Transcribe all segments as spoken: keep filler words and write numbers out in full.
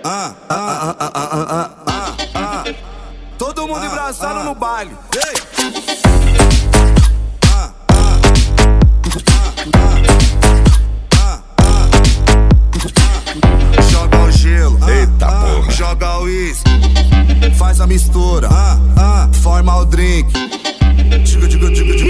Ah, ah, ah, ah, ah, ah, ah, ah. Todo mundo embraçado no baile. Ah, ah, ah, ah, ah. Joga o gelo, eita porra. Joga o uísque, faz a mistura, ah, ah. Forma o drink. Joga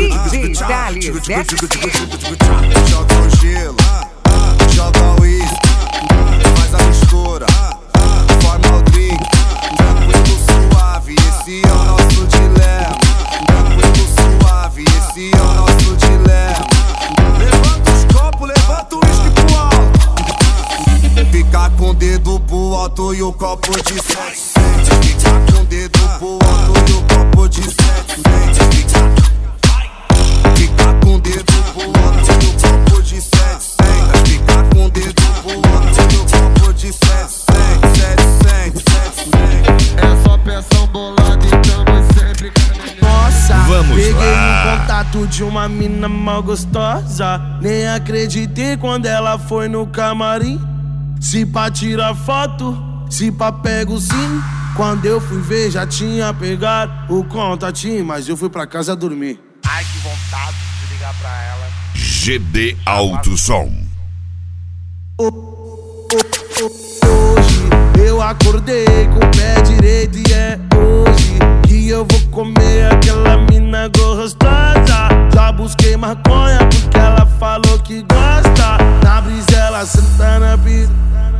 o gelo, joga o uísque, faz a mistura, forma o drink. Tranquilo, suave, esse é o nosso dilema. Tranquilo, suave, esse é o nosso dilema. Levanta os copos, levanta o uísque pro alto. Fica com o dedo pro alto e o copo de sete cento. Fica com o dedo pro alto e o copo de sete cento. Fica com o dedo pro alto e o copo de sete cento. Fica com o dedo pro alto e o copo de sete cento. sete cento. É só pressão bolada e tamo sempre. Nossa, vamos peguei lá. o contato de uma mina mal gostosa. Nem acreditei quando ela foi no camarim. Se pá tirar foto, se pá pego sim. Quando eu fui ver já tinha pegado o contatinho, mas eu fui pra casa dormir. Ai, que vontade de ligar pra ela. G D Alto Som. Hoje eu acordei com o pé direito e é hoje que eu vou comer aquela mina gostosa. Já busquei maconha porque ela falou que gosta. Na brisa ela senta na piroca,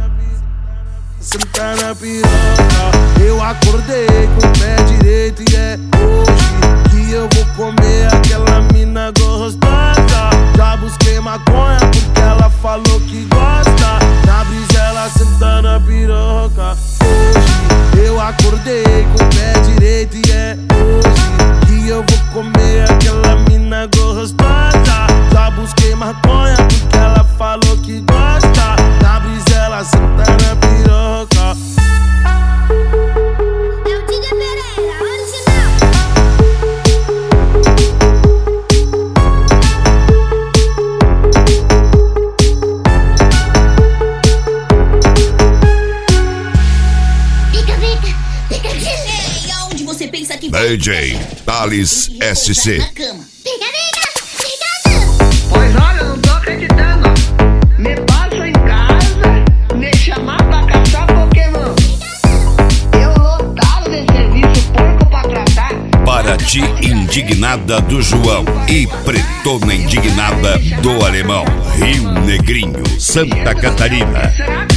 senta na piroca. Eu acordei com o pé direito e é hoje que eu vou comer aquela mina gostosa. Já busquei maconha porque ela falou que gosta. Na brisa ela senta na piroca. Hoje eu acordei com o pé direito e é hoje que eu vou comer aquela mina gostosa. Já busquei maconha porque ela falou que gosta. Na brisa ela senta na piroca. É o D J Pereira, original. Fica, fica, fica de lei. Aonde você pensa que vai? D J Thales S C. Na cama. Fica, fica, fica não. Pois olha, não tô acreditando. Me passa em casa, me chamar pra caçar Pokémon. Eu lotado de serviço porco pra tratar. Paraty indignada do João e Pretona indignada do Alemão. Rio Negrinho, Santa Catarina. Será